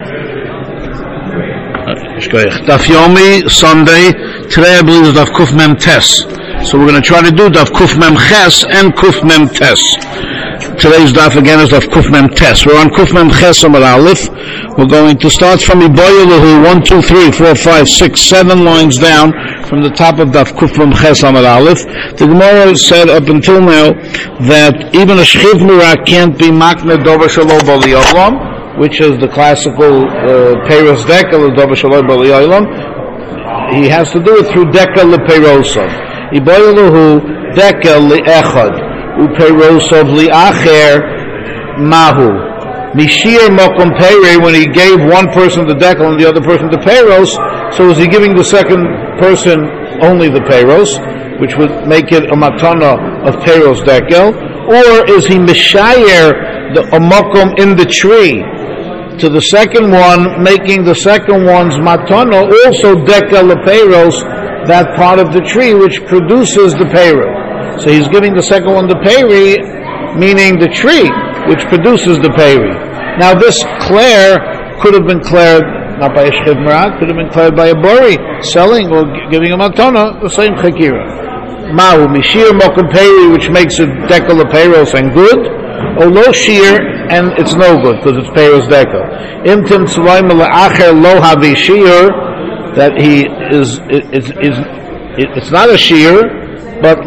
Daf Yomi, Sunday. Today I believe is Daf Kuf Mem Tes. So we're going to try to do Daf Kuf Mem Ches and Kuf Mem Tes. Today's Daf again is Daf Kuf Mem Tes. We're on Kuf Mem Ches Amar Aleph. We're going to start from Iboyalahu 1, 2, 3, 4, 5, 6, 7 lines down from the top of Daf Kuf Mem Ches Amar Aleph. The Gemara said up until now that even a Shchiv Mirak can't be Makne Dover Shalom Bali Olam, which is the classical Peiros Dekel of Dover Shalom Bali Olam. He has to do it through Dekel LePeirosov. Iboyalahu Dekel LeEchad UPeirosov LeAcher Mahu. Mishir Mokum Peirei, when he gave one person the dekel and the other person the peiros, so is he giving the second person only the peiros, which would make it a matana of peiros dekel, or is he mishayer a mokum in the tree to the second one, making the second one's matana also dekel the peiros, that part of the tree which produces the peiros. So he's giving the second one the peiri, meaning the tree which produces the peiri. Now this Claire could have been cleared not by a Shchiv Mirak, could have been cleared by a Bori, selling or giving a matana, the same Chakira. Mahu, Mishir Mokum Peiri, which makes it Dekel Peiros and good, or Lo Shir, and it's no good, because it's Peiros Dekel. Imtim Tzulaim La'acher Lo Havi Shir, that he is, it's not a Shir, but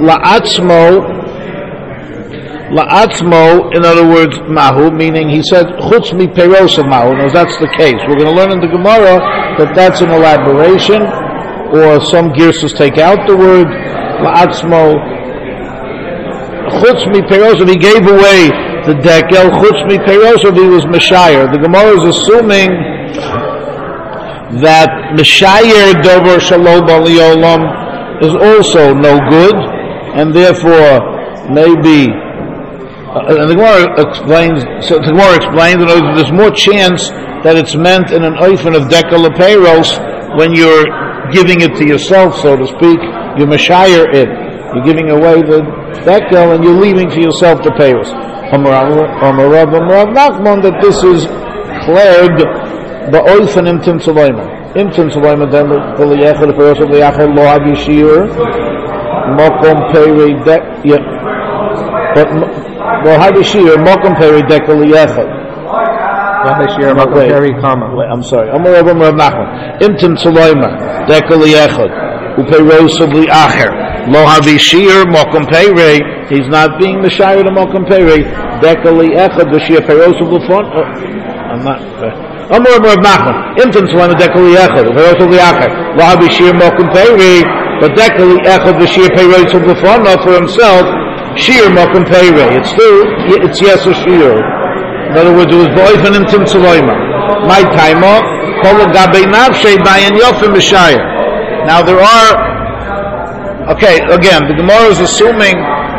La'atzmo, in other words, Mahu, meaning he said, Chutz mi Peiros of Mahu. Now that's the case. We're going to learn in the Gemara that that's an elaboration, or some Girsus take out the word La'atzmo. Chutz mi Peiros, he gave away the Dekel, Chutz mi Peiros, he was Meshayer. The Gemara is assuming that Meshayer Dover Shalom Bali Olam is also no good, and therefore maybe and the Gemara explains that there's more chance that it's meant in an oifen of dekel peiros when you're giving it to yourself, so to speak. You mashayir it. You're giving away the dekel and you're leaving for yourself the peiros. Amarav Nachman, that this is cleared the oifen imtim tzavayma. Imtim tzavayma then the liyachar the peiros of liyachar lo agishir mokom peiri dek. But well, Hadishir Mokum Peri Dekel Yechad. Hadishir Mokum Peri Kama. I'm sorry. Amar Rav Nachman. Imtim Tzaloima Dekel Yechad Upeiros of Liacher. Lo Hadishir Mokum Peri. He's not being Meshayir to Mokum Peri. Dekel Yechad V'Shir Peiros of Lufon. I'm not. Amar Rav Nachman. Imtim Tzaloima Dekel Yechad Upeiros of Liacher. Lo Hadishir Mokum Peri. But Dekel Yechad V'Shir Peiros of Lufon for himself. Shir Mokum Peirei. It's yes or shir. In other words, it was boifen in Tim Tzaloima. My taimo, kol gabe nafshei bayan yofim b'shayir. Now there are, okay, again, the Gemara is assuming,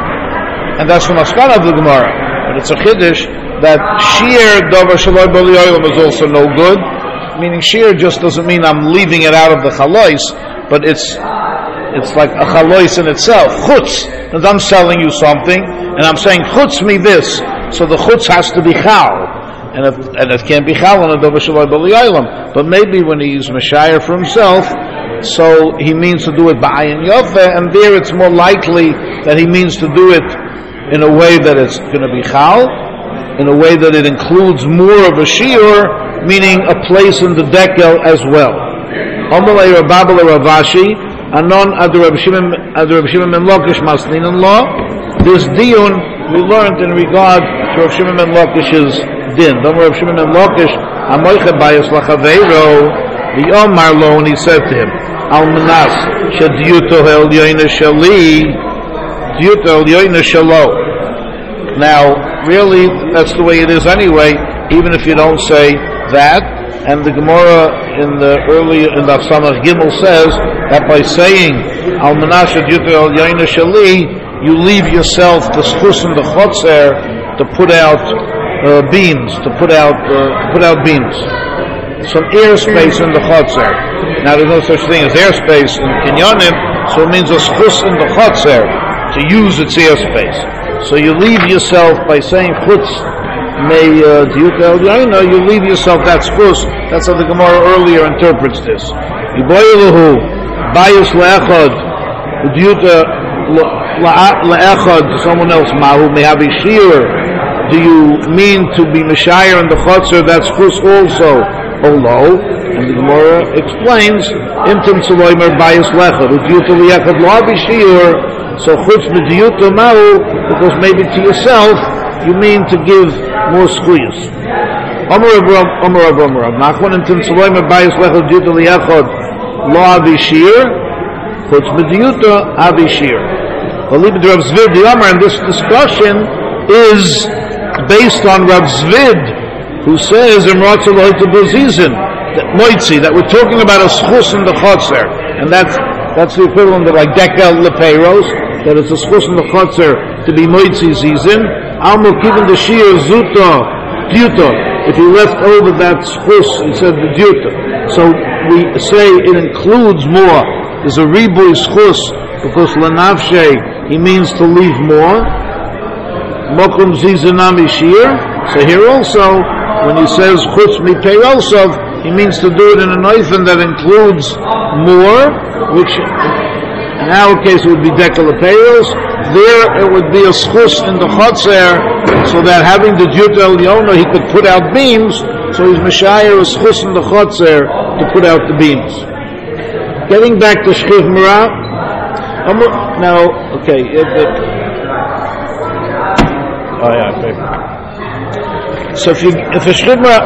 and that's the maskana of the Gemara, but it's a chiddush, that shir dover shaloi b'li olam is also no good, meaning shir just doesn't mean I'm leaving it out of the chalois, but it's like a chalois in itself. Chutz, and I'm selling you something, and I'm saying chutz me this, so the chutz has to be chal, and it can't be chal on a dover shaloi b'li olam. But maybe when he's meshayir for himself, so he means to do it ba'ayin yofeh, and there it's more likely that he means to do it in a way that it's going to be chal, in a way that it includes more of a shiur, meaning a place in the dekel as well. Amalei Rababel Ravashi. Anon ad Reb Shimon ben Lakish Masnin law. This diyun we learned in regard to Reb Shimon ben Lakish's din. Then Reb Shimon ben Lakish Amoiche Bayis Lachaveiro V'Yomar Lo, and he said to him, Al Manas Shadiyuto El Yoina Shali Diyuto El Yoina Shalo. Now, really, that's the way it is anyway. Even if you don't say that. And the Gemara in the Samach Gimel says that by saying Al Menashe Yutel Yaina Shali, you leave yourself the schus and the chotzer to put out beams, beams, some airspace in the chotzer. Now there's no such thing as airspace in Kinyanim, so it means a schus in the chotzer to use its airspace. So you leave yourself by saying chutz you leave yourself that schus. That's how the Gemara earlier interprets this. Yiboyelahu bayis le'echad u'diyuta le'echad to someone else. Mahu mehavi shir. Do you mean to be Meshayir in the Chotzer? That's schus also. Olo. And the Gemara explains, Intim Saloimer Bayis Lechad, Udyuta Liachad Lavi Shir, so Chutz B'Diyuta Ma'u, because maybe to yourself, you mean to give more squeeze. Amar Rav Nachman, Intim Saloimer Bayis Lechad, Udyuta Liachad Lavi Shir, Chutz B'Diyuta Avi Shir. Alibid Rav Zvid, the Amar, and this discussion is based on Rav Zvid, who says, Imrat Saloit B'Zizin, that we're talking about a schus in the chotzer, and that's the equivalent of like dekel lepeiros, that it's a schus in the chotzer to be moitzi zizin. Almo given the shir zuta dyuta. If he left over that schus, he said the dyuta. So we say it includes more. There's a ribuy schus because lanavshe he means to leave more. Mokum zizinami shir. So here also, when he says chutz mi peirosov, he means to do it in an oifen that includes more, which in our case would be dekalapeiros. There it would be a schus in the chotzer, so that having the Dyuta Elyono he could put out beams, so he's Meshayir a schus in the chotzer to put out the beams. Getting back to Shchiv Mara, now, okay. So if a Shchivra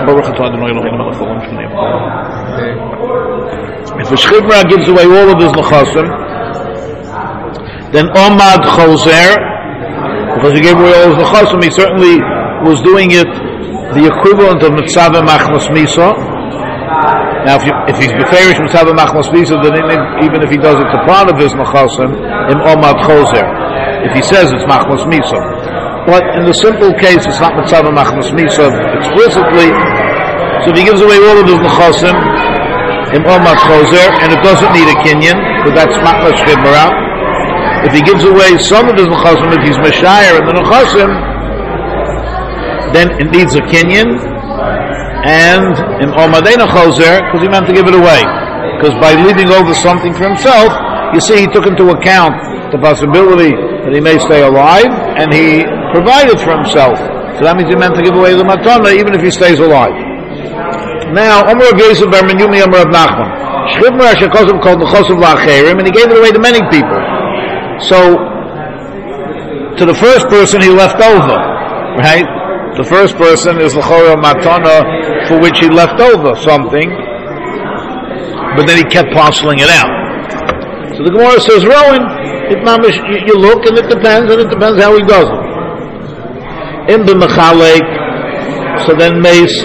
gives away all of his nechasim, then Omad Choser, because he gave away all his nechasim, he certainly was doing it the equivalent of Mitzvah Machnas Misa. Now if he's Beferish Mitzvah Machnas Misa, then even if he does it to part of his nechasim, in Omad Choser. If he says it's Machnas Misa. But in the simple case, it's not Mitzvah Machnas Misa explicitly. So if he gives away all of his nechasim in Omad Choser, and it doesn't need a kinyan, because that's Machnas Shchibara. If he gives away some of his nechasim, if he's Meshayir in the nechasim, then it needs a kinyan. And in Omadena Choser, because he meant to give it away. Because by leaving over something for himself, you see he took into account the possibility that he may stay alive, and he provided for himself. So that means he meant to give away the matana even if he stays alive. Now, Amar Gezer Bar Menyumi Amar Rav Nachman. Shchiv Mara Shekosim called the Chosav La'acherim, and he gave it away to many people. So, to the first person he left over, right? The first person is the Chora Matana for which he left over something, but then he kept parceling it out. So the Gemara says, Rowan, you look and it depends how he does it. In b'mechalek, so then mace.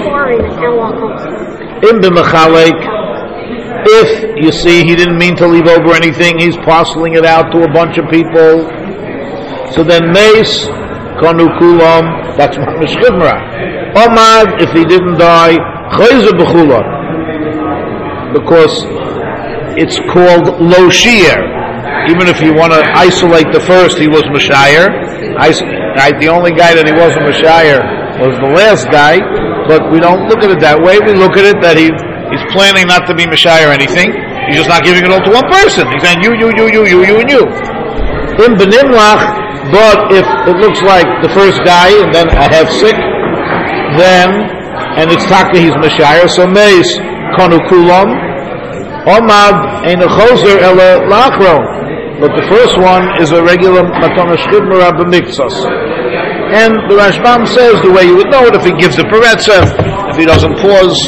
In b'mechalek, if you see he didn't mean to leave over anything, he's parceling it out to a bunch of people. So then mace, konu kulam, that's mishchivra. Omad, if he didn't die, chayzer b'chulam, because it's called lo shir. Even if you want to isolate the first, he was Meshayir. Right? The only guy that he wasn't Meshayir was the last guy, but we don't look at it that way. We look at it that he's planning not to be Meshayir anything. He's just not giving it all to one person. He's saying you, and you. In Benimlach, but if it looks like the first guy and then I have sick, then, and it's Taka he's Meshayir, so Meis, Konu Kulam, Omad, Ein Choser Ela Lachron. But the first one is a regular matana shchibmara b'miktsas. And the Rashbam says the way you would know it, if he gives the peretzev, if he doesn't pause.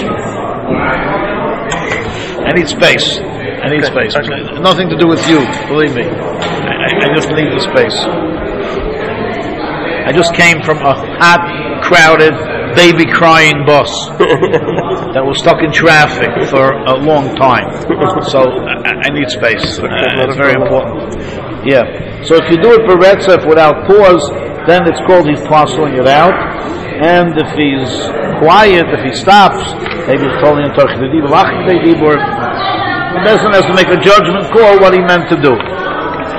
I need space. Nothing to do with you, believe me. I just need the space. I just came from a hot, crowded, baby crying bus that was stuck in traffic for a long time. So I need space. It's very important. Yeah. So if you do it for Retzef without pause, then it's called he's parceling it out. And if he's quiet, if he stops, maybe he's calling in Torch the person has to make a judgment call what he meant to do.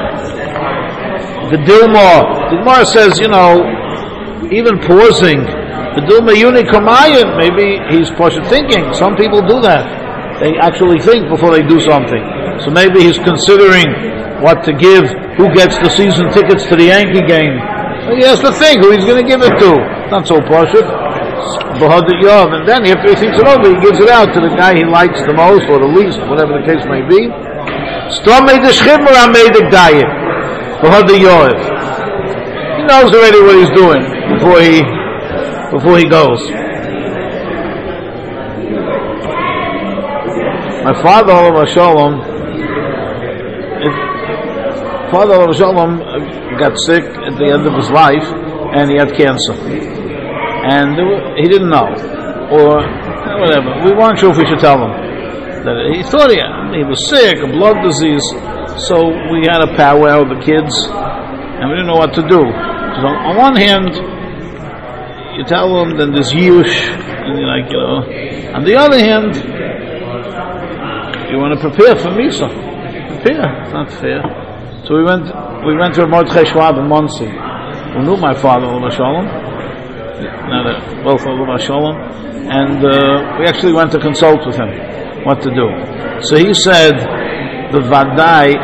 The Dilma says, even pausing Maybe he's thinking. Some people do that. They actually think before they do something. So maybe he's considering what to give, who gets the season tickets to the Yankee game. Well, he has to think who he's going to give it to. Not so pashut. And then after he thinks it over, he gives it out to the guy he likes the most or the least, whatever the case may be. He knows already what he's doing before he goes. My father, Olav Shalom, got sick at the end of his life, and he had cancer. And he didn't know, or whatever. We weren't sure if we should tell him. That he thought he was sick, a blood disease. So we had a powwow with the kids, and we didn't know what to do. So on one hand, you tell them, then there's yush, and you're like, On the other hand, you want to prepare for Misa. Prepare. It's not fair. So we went to Mordechai Schwab in Monsey, who knew my father, Olav Shalom, and we actually went to consult with him what to do. So he said, the vadai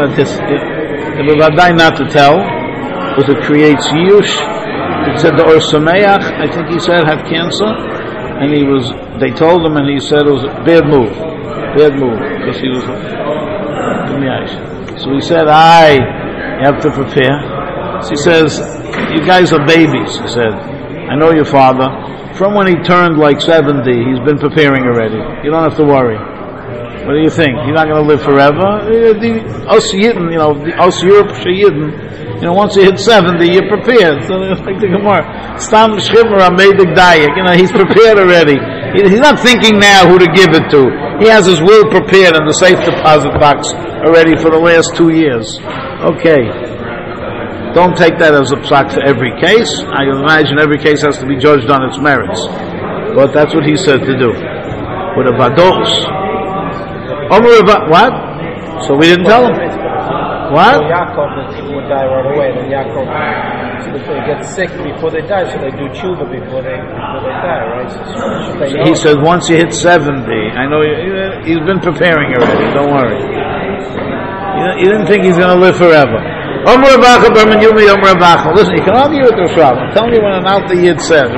not to tell, because it creates yush. He said the Or Sameach, I think he said, had cancer, and they told him, and he said it was a bad move, because he was so he said, you have to prepare. So he says, you guys are babies, he said. I know your father. From when he turned like 70, he's been preparing already. You don't have to worry. What do you think? He's not going to live forever? Us Yidden, us Europe Yidden, once you hit 70, you're prepared. So it's like the Gemara. Stam Shchimra made the dayak. He's prepared already. He's not thinking now who to give it to. He has his will prepared in the safe deposit box already for the last 2 years. Okay. Don't take that as a psak for every case. I imagine every case has to be judged on its merits. But that's what he said to do. With a vados. What? So we didn't tell him. What? Yaakov, that people would die right away. Then Yaakov, so they get sick before they die, so they do tshuva before they die, right? So he said once you hit 70, I know he's been preparing already. Don't worry. You didn't think he's going to live forever. Listen, you can argue with the Shab. I'm telling you what an Alta Yid said.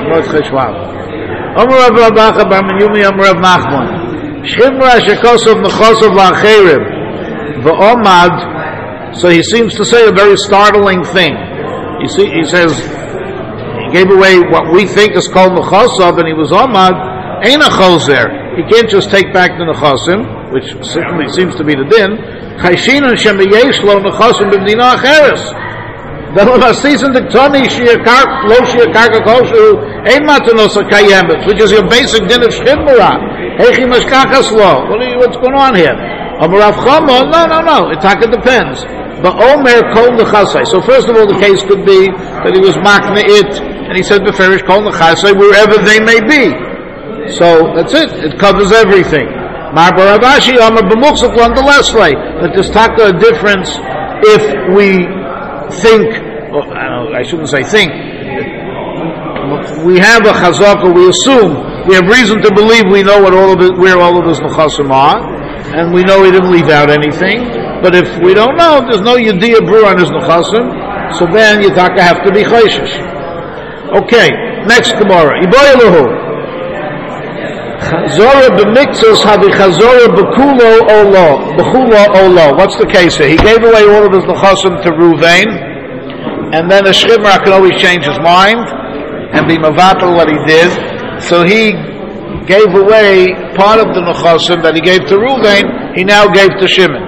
So he seems to say a very startling thing. He says he gave away what we think is called Nechasav, and he was Omad, ain't a Choser. He can't just take back the Nechasim, which certainly seems to be the din. Which is your basic din of Shchimura. What's going on here? No. It depends. But Omer kol nechasai. So first of all, the case could be that he was makna it, and he said beferish kol nechasai wherever they may be. So that's it. It covers everything. Mar Baravashi Omer b'muksuk nonetheless, right? That there's taka a difference if we think. I shouldn't say think. We have a chazaka. We assume we have reason to believe we know where all of his nechasim are, and we know he didn't leave out anything. But if we don't know, there's no Yediyah Brew on his Nechasim, so then Yitaka have to be Chayshish. Okay, next Gemara. Iboyeluhu. Chazorah b'miktzos havi chazorah b'kulo olo. What's the case here? He gave away all of his Nechasim to Ruvain, and then the Shchimra can always change his mind and be mavatal what he did. So he gave away part of the Nechasim that he gave to Ruvain, he now gave to Shimon.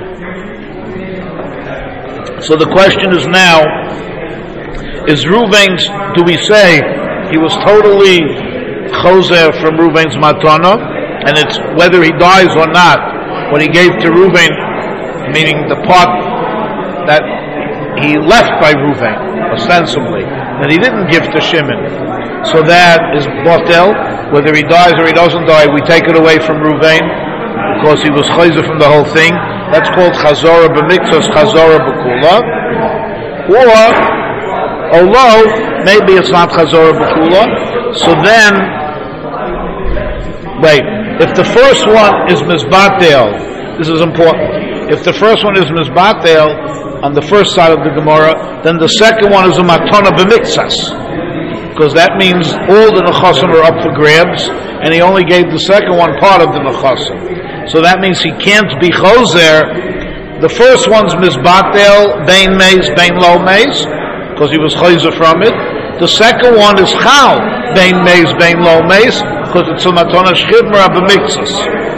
So the question is now, is Ruvain's, do we say he was totally choser from Ruvain's matana, and it's whether he dies or not, what he gave to Ruvain, meaning the part that he left by Ruvain, ostensibly, that he didn't give to Shimon. So that is botel, whether he dies or he doesn't die, we take it away from Ruvain, because he was choser from the whole thing. That's called Chazorah b'miktzos, Chazorah b'kula. Or, although, maybe it's not Chazorah b'kula, So then, wait, if the first one is Mizbatel, this is important. If the first one is Mizbatel on the first side of the Gemara, then the second one is a Matana B'Miktsas. Because that means all the Nechasim are up for grabs, and he only gave the second one part of the Nechasim. So that means he can't be Choser. The first one's Mizbatel, Bein Meis, Bein Lo Meis, because he was Choser from it. The second one is Chal, Bein Meis, Bein Lo Meis, because it's a Matana Shchivmar B'Miktsas.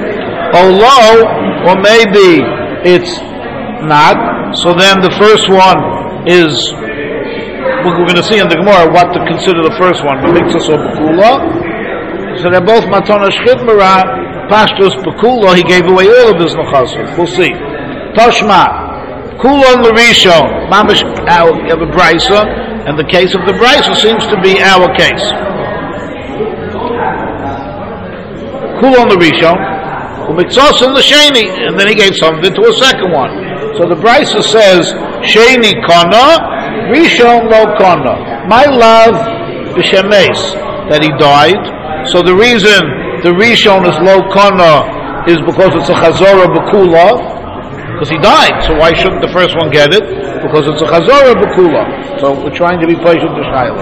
Or maybe it's not. So then the first one is, we're going to see in the Gemara what to consider the first one, B'Miktsas or B'Kula. So they're both Matana Shchivmar, Pashtus B'Kula, he gave away all of his Nechasim. We'll see. Toshma, Kula and L'Rishon, Mamish, you have a Brisa, and the case of the Brisa seems to be our case. Kula and L'Rishon, U'Miktsas and L'Sheni, and then he gave some of it to a second one. So the Brisa says, Sheni Kana, Rishon Lo Kana. My love, B'Shemes, that he died. So the reason the Rishon is Lo Kana is because it's a Chazorah B'Kula, because he died. So why shouldn't the first one get it? Because it's a Chazorah B'Kula. So we're trying to be patient to Shaila.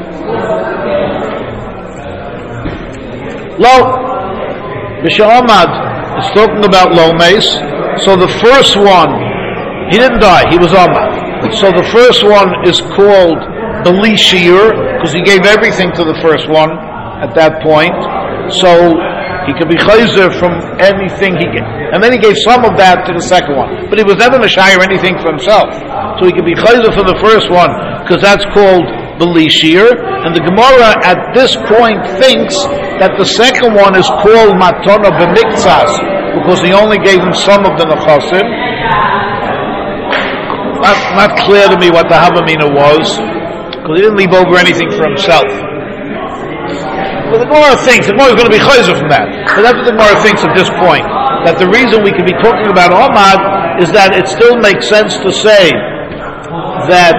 Lo, B'Sha'amad is talking about Lo Meis. So the first one, he didn't die, he was Amad. So the first one is called Beli Shir, because he gave everything to the first one at that point. So he could be chayzer from anything he gave. And then he gave some of that to the second one. But he was never meshayir anything for himself. So he could be chayzer for the first one, because that's called Beli Shir. And the Gemara at this point thinks that the second one is called Matana B'Miktsas, because he only gave him some of the Nechasim. Not clear to me what the Havamina was, because he didn't leave over anything for himself. Well, the Gemara thinks, the Gemara is going to be chayzer from that. But that's what the Gemara thinks at this point. That the reason we could be talking about Amad is that it still makes sense to say that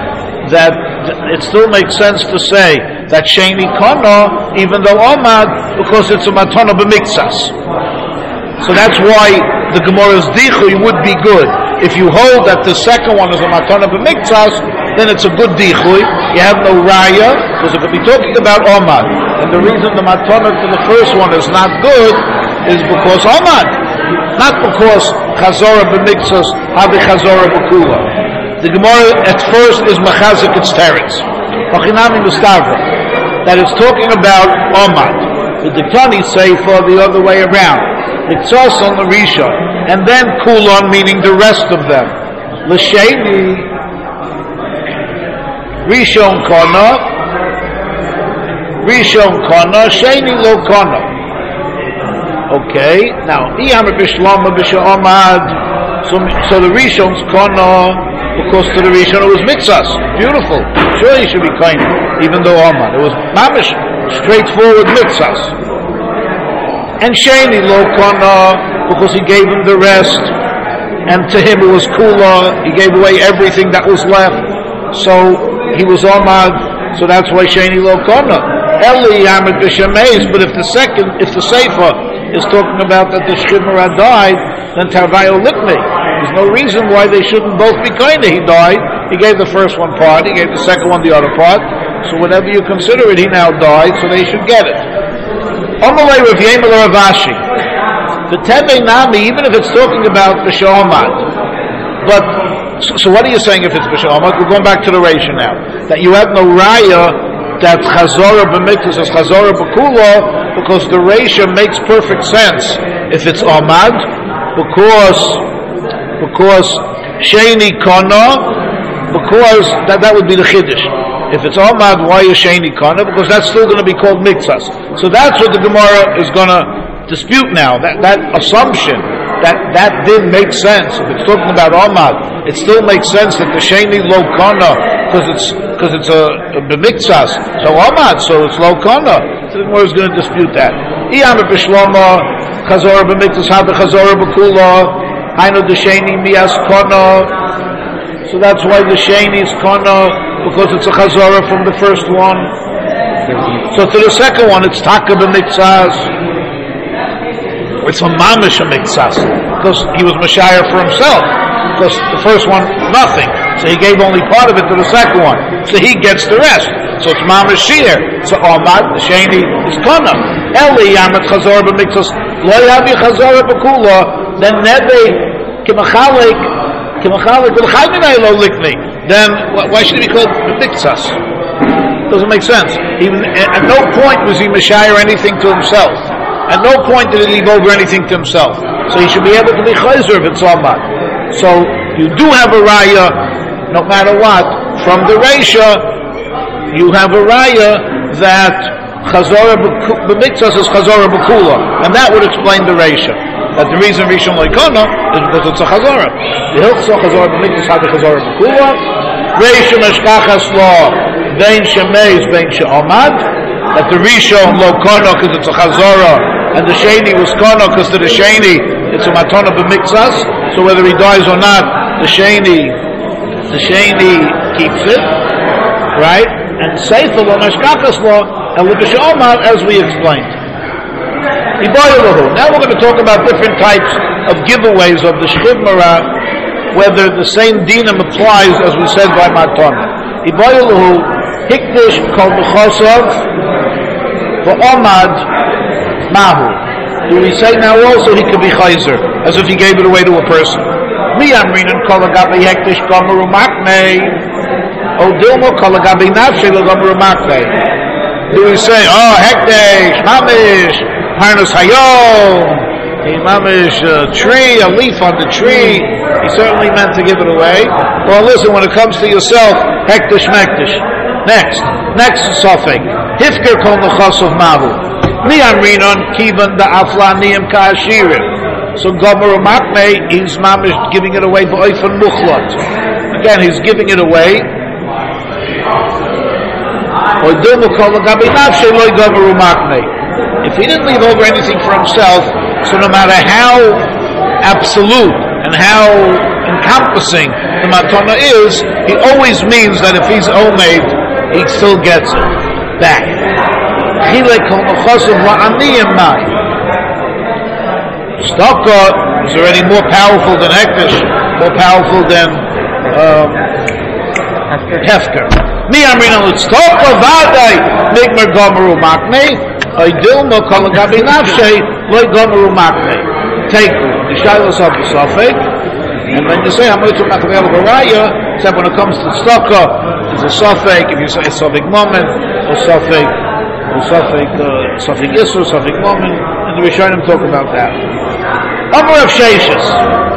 Sheni Kana, even though Amad, because it's a Matana B'Miktsas. So that's why the Gemara's Dichui would be good. If you hold that the second one is a Matana B'Miktsas, then it's a good Dichui. You have no Raya, because it could be talking about Amad. And the reason the Matana to the first one is not good is because Amad. Not because Chazorah B'Miktsas, Havi Chazorah B'Kula. The Gemara at first is Machazik its teretz. Machinami Mustavra. That it's talking about Amad. The Diktani say for the other way around. Miktsas on the Rishon. And then Kulon, meaning the rest of them. L'Sheni, Rishon Kana, Sheni Lo Kana. Okay, now, Iyam B'Shlama B'Sha'amad, so the Rishon's Kana, because to the Rishon it was Miktsas. Beautiful. Sure he should be kind, even though Amad. It was mamish, straightforward Miktsas. And Sheni Lo Kana, because he gave him the rest, and to him it was Kula, he gave away everything that was left, so he was Amad, so that's why Sheni Lo Kana. Eli Yamid B'Shemeis, but if the Sefer is talking about that the Shchivmar died, then Tarvayo Likmi. There's no reason why they shouldn't both be kind. He died, he gave the first one part, he gave the second one the other part, so whatever you consider it, he now died, so they should get it. Amalei Rav Yemel Rav Ashi. The Teve Nami, even if it's talking about B'Shamad, but so what are you saying if it's B'Shamad? We're going back to the ratio now. That you have no Raya that Chazorah B'Miktsas is Chazorah B'Kula, because the ratio makes perfect sense if it's Amad, because Sheni Kana, because that would be the Chiddush. If it's Amad, why is Sheni Kana? Because that's still going to be called Miktsas. So that's what the Gemara is going to dispute now. That assumption that didn't make sense. If it's talking about Amad, it still makes sense that the Sheni Lo Kana, because it's a b'miktsas, so Amad, so it's Lo Kana. So the Gemara is going to dispute that. Iyam b'Shlama, Chazorah b'miktsas, Habi Chazorah b'Kula, Hainu d'Sheni Mias Kana. So that's why the Sheni is Kana, because it's a Chazorah from the first one. So to the second one, it's taka b'mitzas. It's a mamish mitzas because he was mashayir for himself. Because the first one, nothing. So he gave only part of it to the second one. So he gets the rest. So it's mamish shir. So Omad, the sheni, is kana. Eli yamet chazor b'mitzas. Lo yavi chazor b'kula. Then nebe kimachalik v'lchayminay lo likni. Then why should it be called b'mitzas? Doesn't make sense. Even at no point was he mashayir anything to himself. At no point did he leave over anything to himself. So he should be able to be chayzer if it's Omad. So you do have a raya, no matter what, from the Reisha, you have a raya that Chazorah b'mitzvah is Chazorah b'kula, and that would explain the Reisha. That the reason Rishon Loikona is because it's a Chazorah. The Hilchso Chazorah b'mitzvah had the Chazorah b'kula. Reisha meshkachas lo bein shemeiz bein she'omad. That the Rishon Loikona because it's a Chazorah, and the Sheni was Kono because to the Sheni it's a matona b'mitzvah. So whether he dies or not, the sheni keeps it, right? And seifel or mashkakas law and l'b'she'omar, as we explained. Now we're going to talk about different types of giveaways of the shchiv mara, whether the same dinam applies as we said by matona. Iboyelahu hikdish kol b'chosav v'omad mahu. Do we say now also he could be chayzer, as if he gave it away to a person? Mi amrinan kol agabe hektish gomeru maknei, o dilmo kol agabe nafshe lo gomeru maknei. Do we say, oh, hektish, mamish, harnus hayom, a mamish tree, a leaf on the tree, he certainly meant to give it away. Well, listen, when it comes to yourself, hektish mektish. Next suffix, hifker kol nechosov mahu. Mi amrinon kivan da aflaniyim ka'ashirim. So Gomer Makmei, he's mamish giving it away b'oifan muchlat. Again, he's giving it away. If he didn't leave over anything for himself, so no matter how absolute and how encompassing the matana is, he always means that if he's omeid, he still gets it back. Staka is already more powerful than Hektish, more powerful than Hefker. Mi amrina l'tztaka v'adai migmer gomeru maknei oidilmo kol agabi nafshei loy gomeru maknei. Take the shaylos of the suffix, and when you say hamoytu maknei l'varaya, except when it comes to staka, it's a suffix. If you say a suffix moment, a suffix Yisro, suffix moment, and the Rishonim talk about that. Amar of Sheishis.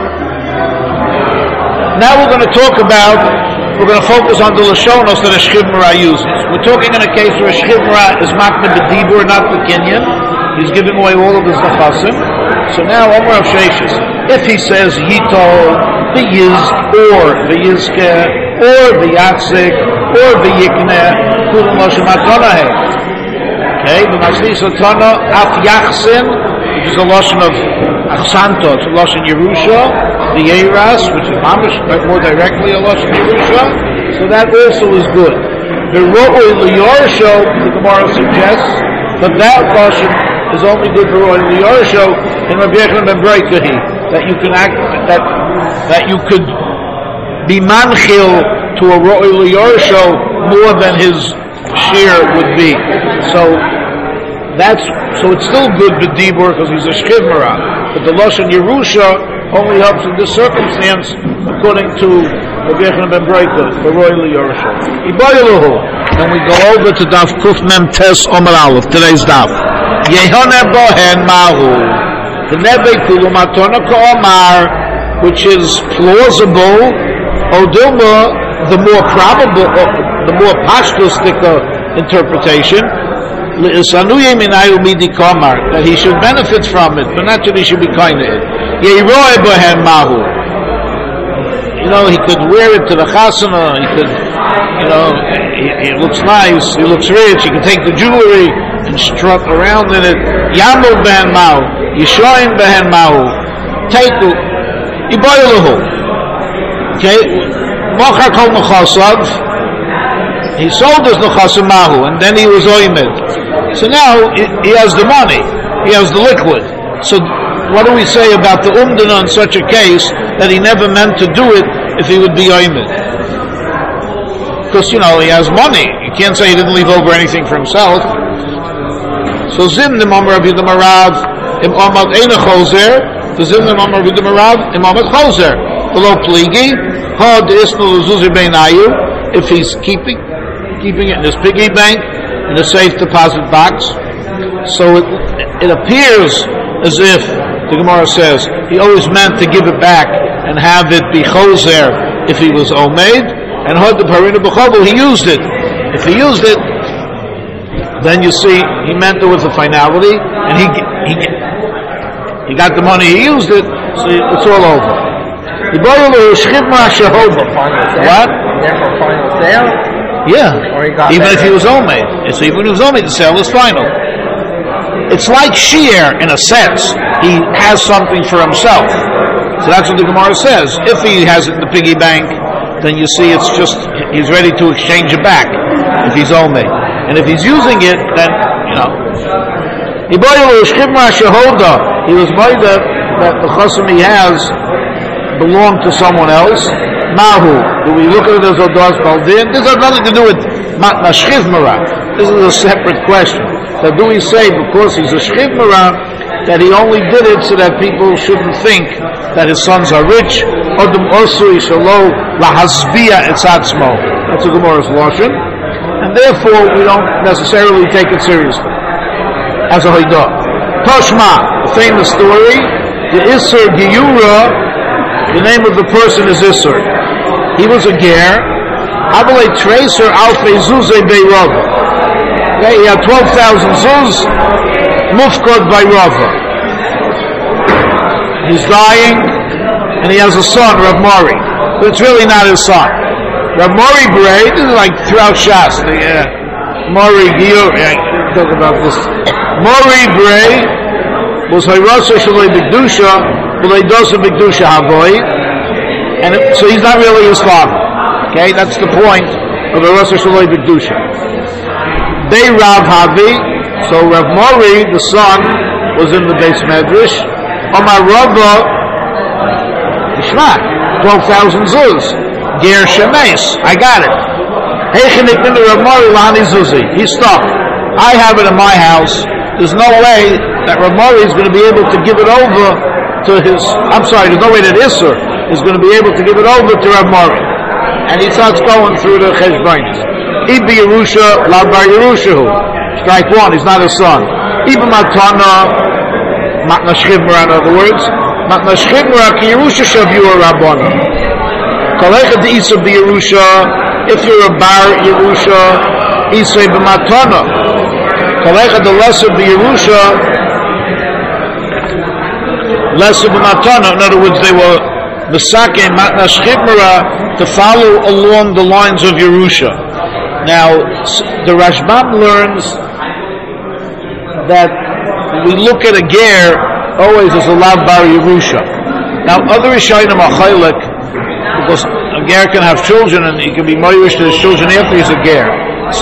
Now we're going to focus on the Lashonos that a Shchiv Mara uses. We're talking in a case where a Shchiv Mara is makmed b'dibur, not b'kinyan. He's giving away all of his nechasim. So now, Amar of Sheishis. If he says Yito, v'yiz, or v'yizke, or v'yatzik, or v'yikne, kulam Lashon Matana. Okay, the Maslis Otana Af Yachsin, which is a Lashon of Achsanto, it's a Lashon Yerusha, the Eiras, which is mamish, more directly a Lashon Yerusha, so that also is good. The Ro'oi Liyorsho, the Gemara suggests, but that Lashon is only good for Ro'oi Liyorsho in Rabbi Yechon ben Breikahi, that you can that you could be manchil to a Ro'oi Liyorsho more than his shear would be. So it's still good b'dibur because he's a shchiv mara. But the Lashon Yerusha only helps in this circumstance, according to Rabbi Yechon ben Breika, the Ro'oi Yerusha. Then we go over to Daf Kuf Mem Tes Omer Aleph, today's Daf. Yehone bohen mahu, the nebe kulu matona ka'omar, which is plausible, odilma, the more probable, the more pashtustic interpretation, that he should benefit from it, but not that he should be kind to it. You know, he could wear it to the chasana, he could, he looks nice, he looks rich, he can take the jewelry and strut around in it. Yamul behen mahu, Yishoim behen mahu, Teiku, Iboyeluhu. Okay, Mochar kol mechosav, he sold his nechasim mahu, and then he was oimed. So now he has the money, he has the liquid. So what do we say about the umdana in such a case that he never meant to do it if he would be oimed? Because he has money. You can't say he didn't leave over anything for himself. So zimnim amar Rabbi Yehuda Marav im amad eina chozer. The zimnim amar Rabbi Yehuda Marav im amad chozer. Below pligi ha deisnu lezuzir beinayu. If he's keeping it in his piggy bank in a safe deposit box, so it appears as if the Gemara says he always meant to give it back and have it be chozer if he was omeid. And had the parina b'chavul, he used it. If he used it, then you see he meant it with a finality, and he got the money. He used it, so it's all over. What? Yeah. Even if he was homemade, so even if he was homemade, the sale is final. It's like shear in a sense. He has something for himself. So that's what the Gemara says. If he has it in the piggy bank, then you see it's just, he's ready to exchange it back if he's homemade. And if he's using it, then, he was made that the chasam he has belonged to someone else. Mahu, do we look at it as Odas Baldin? This has nothing to do with Matna Shchivmara. This is a separate question. So do we say, because he's a Shchivmara, that he only did it so that people shouldn't think that his sons are rich? Odom Osui Shalo Lahazbiya Etzatzmo. That's a Gemara's Lashon. And therefore, we don't necessarily take it seriously as a Haidah. Toshma, a famous story, the Isser Giyura, the name of the person is Isser. He was a ger. Abalei Tracer Alfei Zuze Bei Rava. Okay, he had 12,000 zuz, mufkod by Rava. He's dying, and he has a son, Rav Mori. But it's really not his son. Rav Mori Bray, this is like throughout Shas, Mori Giyur, talk about this. Mori Bray was Hayrasa Shalei B'Kedusha, B'Lei Dosa B'Kedusha Havoy, and so he's not really his father. Okay, that's the point of Hayrasa Shalei B'Kedusha. They Rav Havi, so Rav Mori, the son, was in the Beis Medrash. Omar Rava, Ishma, 12,000 zuz. Ger Shemes, I got it. Heichenik Ninu Rav Mori Lahani Zuzi. He's stuck. I have it in my house. There's no way that Rav Mori is going to be able to give it over to his, there's no way that Isser is going to be able to give it over to Rav Mori. And he starts going through the Cheshbonis. Ibi Yerusha, La Bar Yerushahu. Strike one, he's not his son. Ibi Matana, Matna Shchivmara, in other words. Matna Shchivmara, Ki Yerusha Shavua Rabbana. Kalecha de Isa Bi Yerusha, if you're a Bar Yerusha, Isa Bi Matana. Kalecha de Lesser Bi Yerusha, Lesser Bi Matana. In other words, they were the Sake Matna Shchivmara to follow along the lines of Yerusha. Now, the Rashbam learns that we look at a ger always as a lav bar Yerusha. Now, other Rishonim are chaylik, because a ger can have children and he can be moirish to his children after he's a ger. So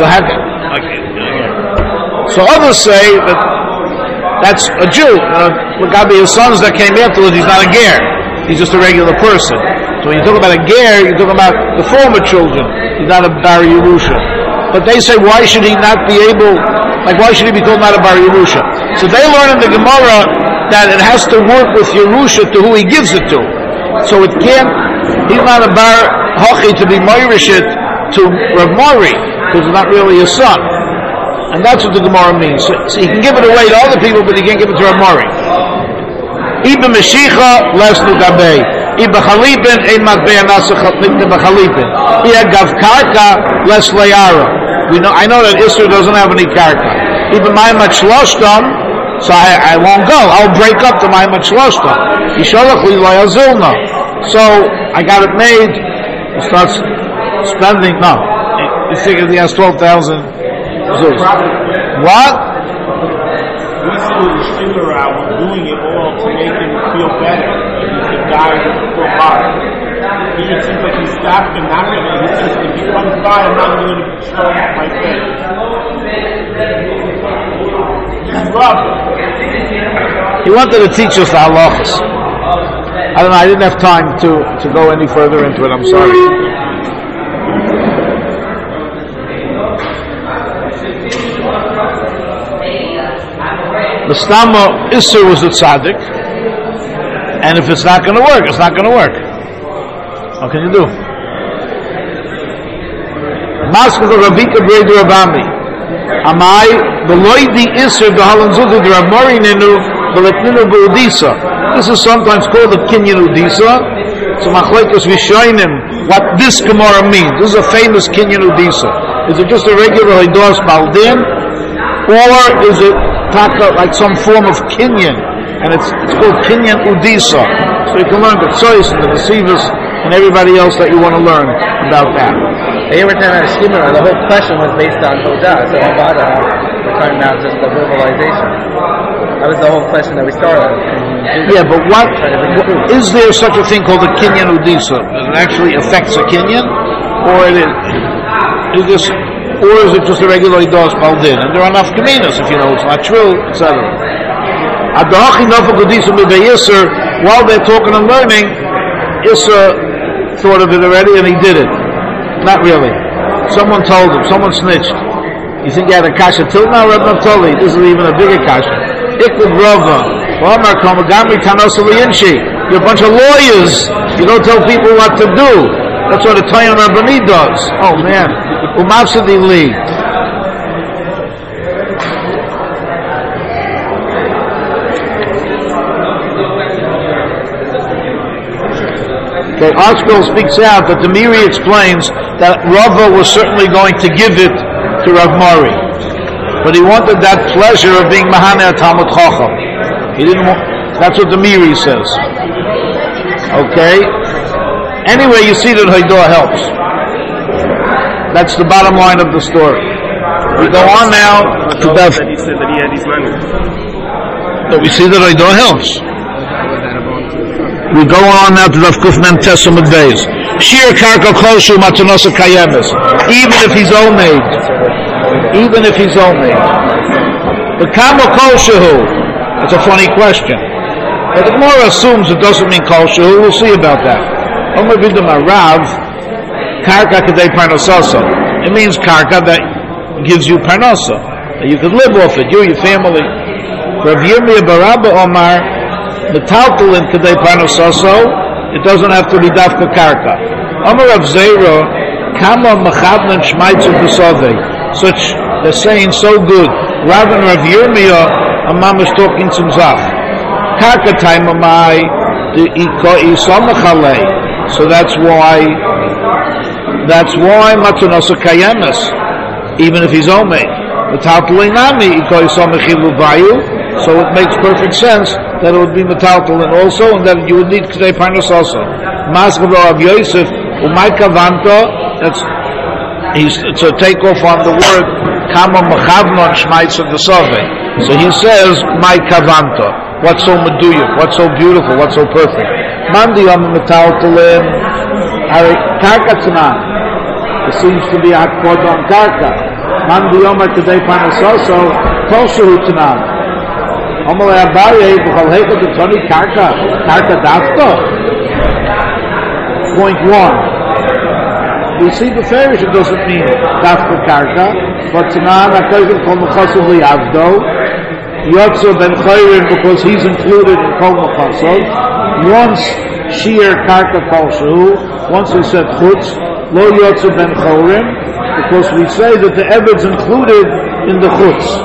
others say that that's a Jew. Look at his sons that came afterwards, he's not a ger. He's just a regular person. So when you talk about a ger, you're talking about the former children. He's not a bar Yerusha. But they say, why should he not be able, why should he be called not a bar Yerusha? So they learn in the Gemara that it has to work with Yerusha to who he gives it to. So it can't, he's not a bar Hachi to be Moirish it to Rav Mori, because it's not really his son. And that's what the Gemara means. So he can give it away to other people, but he can't give it to Rav Mori. Iba Meshicha, Lesnu Gabei. Iba Chalipin, Eimat Be'anasa Chalipin. Ia Gav Karka, Les Le'ara. I know that Isser doesn't have any Karka. Even Maimat Shloshtam, so I won't go. I'll break up the Maimat Shloshtam. Yishalach Li Lo'azilna. So I got it made. He starts spending. No, he figures he has 12,000 zuz. What? We see the Shimmer out doing it all to make him feel better. He's the guy with the full heart. He just seems like he's doctor not going to, he says, if he comes by, I'm not going to show him my face. He's Rabbi. He wanted to teach us the halachas. I don't know, I didn't have time to go any further into it, I'm sorry. The Stama Isser was a tzaddik, and if it's not going to work, it's not going to work. What can you do? Masked the Rabika Brei Rabami. Amai, the Loidi Isser, the Halanzudu, the Ramori Ninu, the Letninu Budisa. This is sometimes called the Kinyan Udisa. So Machlekes Rishonim, what this Gemara means. This is a famous Kinyan Udisa. Is it just a regular Hidos Baldin, or is it like some form of Kinyan? And it's called Kinyan Udisa. So you can learn the Tzois and the Nesivos and everybody else that you want to learn about that. Every time I had a skimmer, the whole question was based on Hodah. So Hodah, we're talking about just the verbalization. That was the whole question that we started. Yeah, but what is there such a thing called a Kinyan Udisa? It actually affects a Kinyan, or is it just a regular Idos Baldin? And there are enough Geminas if you know it's not true, etc. While they're talking and learning, Issa thought of it already and he did it. Not really. Someone told him, someone snitched. You think you had a kasha till now, Reb Naftali? This is even a bigger kasha. Ikud Rava, Omar Kamagami Tanosali Inshi. You're a bunch of lawyers. You don't tell people what to do. That's what a Tayyam Rabbani does. Oh man. Umafsadi Li. Okay, Archibald speaks out that the Miri explains that Rava was certainly going to give it to Rav Mari, but he wanted that pleasure of being Mahane Talmud Chacham. He didn't want. That's what the Miri says. Okay. Anyway, you see that Haidah helps. That's the bottom line of the story. We go on now to Daf. He said that he had his money. But we see that Haidah helps. We go on now to Daf Kuf Mem Tesam Beis. Shir Karka Koshu Matanosa Kayemes. Even if he's homemade. Even if he's homemade. But Kama Koshu. It's a funny question. But the Gemara assumes it doesn't mean Koshu. We'll see about that. Omer Vidam Arav. Karka Kadei Parnasosa. It means Karka that gives you Parnasa. That you could live off it. You, your family. Rav Yirmiyah Barabba Omar. The Taltalin Kadei Parnasoso, it doesn't have to be Dafka Karka. Amar of Zera, Kama Machadnan Shmaitzu Pesove. Such, they're saying so good. Rav and Rav Yirmiyah, Amam is talking some Zach. Karka time Amai, the Isamachale. So that's why Matzonosa Kayemes, even if he's homemade. The Taltalin Nami, Iko Isamachilu Vayu. So it makes perfect sense that it would be metaltalin also, and that you would need Kedei Parnas also. Masgav of Yosef, Umay Kavanto, it's a takeoff on the word Kama Machavnon Shmaitz of the Sove. So he says, My Kavanto. What's so meduyuk, what's so beautiful, what's so perfect. Mandi Yom metaltalin, Karka Tznan. It seems to be Hakpod on Karka. Mandi Yom Kedei Parnas also, Toshu Tznan. Amalei Abaye, B'chol Heichot Toni Karka Dafka. Point 1. We see the Farish, it doesn't mean Dafka Karka, but Tanan HaKoyim Kol Mechasav Li'avdo, Yotzo Ben Chayrin, because he's included in Kol Mechasav. Once Shir Karka Kol Shehu, once we said Chutz, Lo Yotzo Ben Chayrin, because we say that the Eved's included in the Chutz.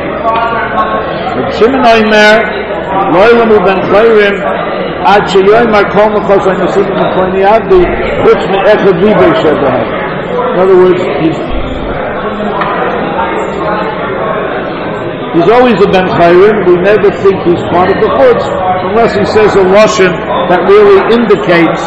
Shimon Omer, Loylamu Ben Chayrim, Ad Sheyoymar Kol Mechos Ha'Nesim Mechoni Avdi, Chutz Me'echad Libei Shedahem. In other words, he's always a Ben Chayrim. We never think he's part of the Chutz, unless he says a Lashon that really indicates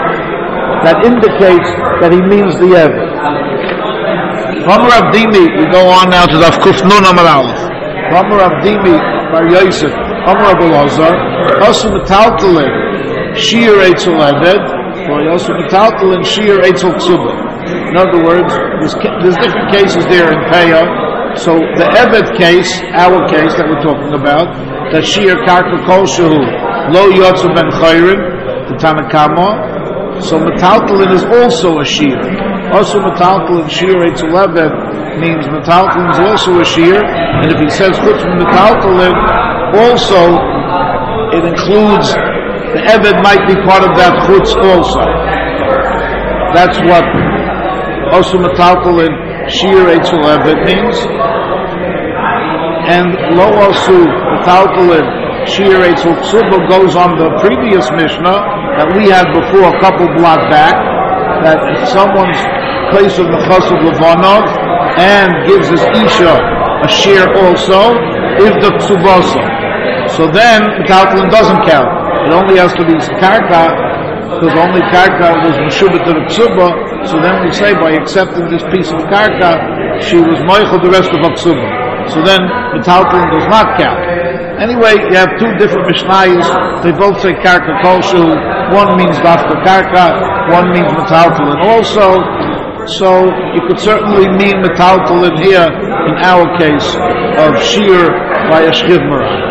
that he means the Eved. From Rav Dimi, we go on now to the Kuf Nun Amar Aleph. Amar Avdimi Bar Yosef, Amar Abulazar, Asu Metaltalin, Shir Eitzel Eved, Also metaltal and shear eitzel ksuba. In other words, there's different cases there in Peah. So the Evet case, our case that we're talking about, that shear karka koshehu lo yotzu ben chayrin, the Tanakama. So metaltalin is also a shear. Also metaltalin shear eitzel Evet means metaltalin is also a shear. And if he says chutz from metaltalin, also it includes the Evet might be part of that chutz also. That's what also metaltalin shear eitzel Evet means. And lo also metaltalin shear eitzel ksuba goes on the previous Mishnah that we had before a couple block back, that if someone's place of nechas of levanov and gives his isha a shear also, if the ksubasa, so then metaltalin doesn't count. It only has to be karka, because only karka was meshubah to the ksuba. So then we say by accepting this piece of karka, she was moichel the rest of the ksuba. So then metaltalin does not count. Anyway, you have two different mishnayos. They both say karka koshu. One means dafka karka, one means metaltalin also. So you could certainly mean metaltalin here in our case of shear by a shchivmara.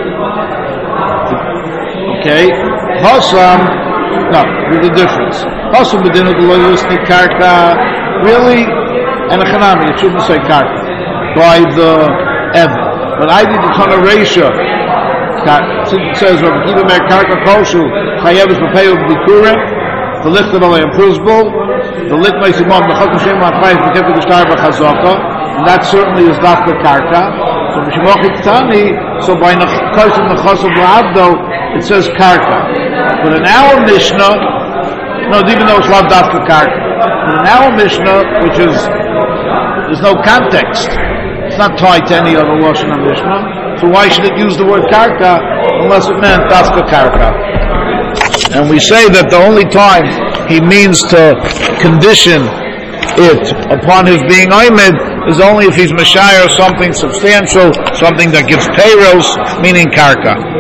Okay, Hasam, no, with a difference. Hasam b'dinu d'loyusni karka, really, and a chanami, it shouldn't say karka, by the Evet. But I did the Tana Reisha, since it says, Rabbi Kiva Meir karka koshu, chayevis b'peyu b'dikurim, the lichted alay and prusbul, the lit meisimon, b'chak Hashem ma'achmayis b'kefu d'shtar b'chazaka, and that certainly is dafka karka. So by Nechas of La'avdo, it says karka. But in our Mishnah, no, even though it's Lav Dafka karka, but in our Mishnah, which is, there's no context, it's not tied to any other Lashon Mishnah, so why should it use the word karka unless it meant Dafka karka? And we say that the only time he means to condition it upon his being Oimed is only if he's Mashayar something substantial, something that gives payros, meaning karka.